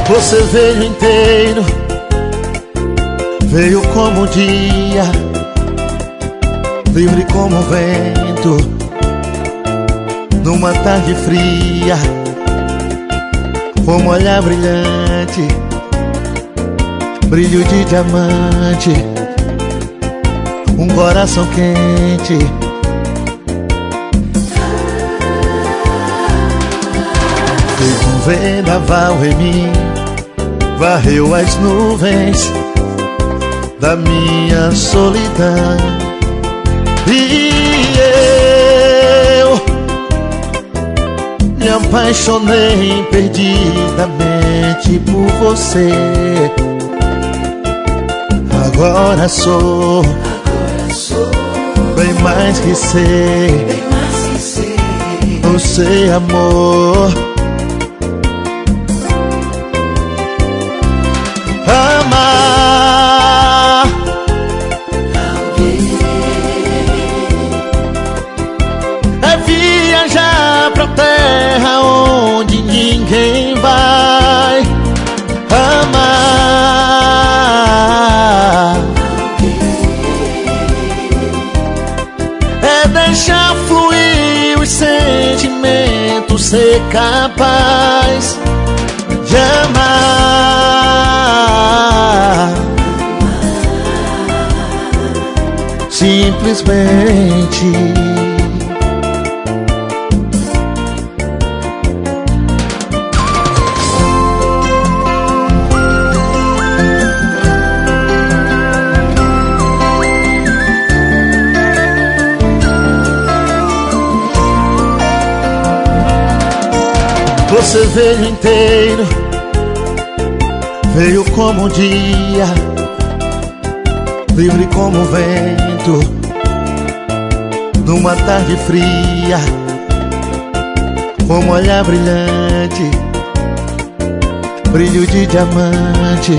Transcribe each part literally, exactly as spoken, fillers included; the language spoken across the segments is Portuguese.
Você veio inteiro, veio como o dia, livre como o vento, numa tarde fria, com um olhar brilhante, brilho de diamante, um coração quente. Fez um vendaval em mim, varreu as nuvens da minha solidão, e eu me apaixonei perdidamente por você. Agora sou, Agora sou bem mais que ser, bem mais que ser. Você, amor. Amar Alguém é viajar pra terra onde ninguém vai. Amar é deixar fluir os sentimentos, ser capaz de amar, simplesmente. Você veio inteiro, veio como o dia, livre como o vento, numa tarde fria, com um olhar brilhante, brilho de diamante,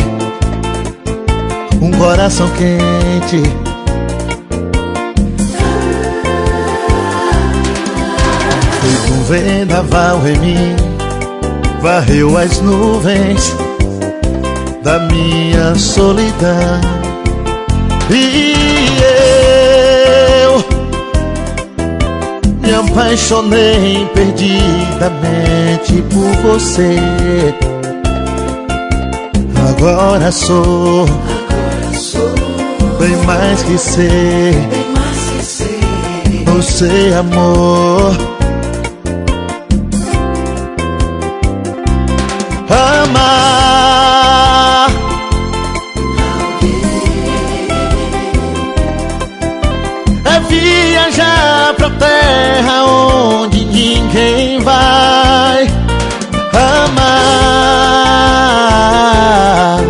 um coração quente. Fez um vendaval em mim, varreu as nuvens da minha solidão, e eu me apaixonei perdidamente por você. Agora sou, Agora sou bem mais que ser, bem mais que ser. Você, amor. Amar é viajar pra terra onde ninguém vai. Amar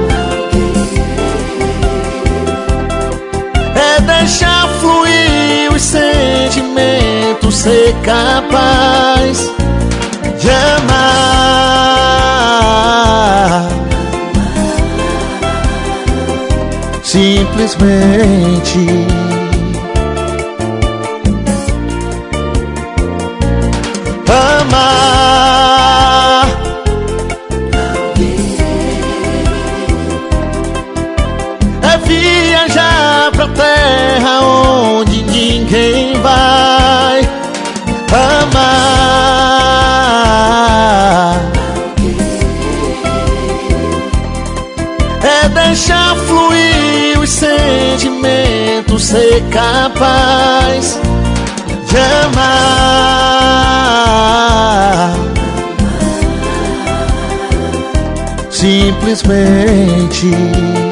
é deixar fluir os sentimentos, ser capaz de amar, simplesmente. Amar é viajar pra terra onde ninguém vai. Amar é deixar fluir os sentimentos, ser capaz de amar, simplesmente.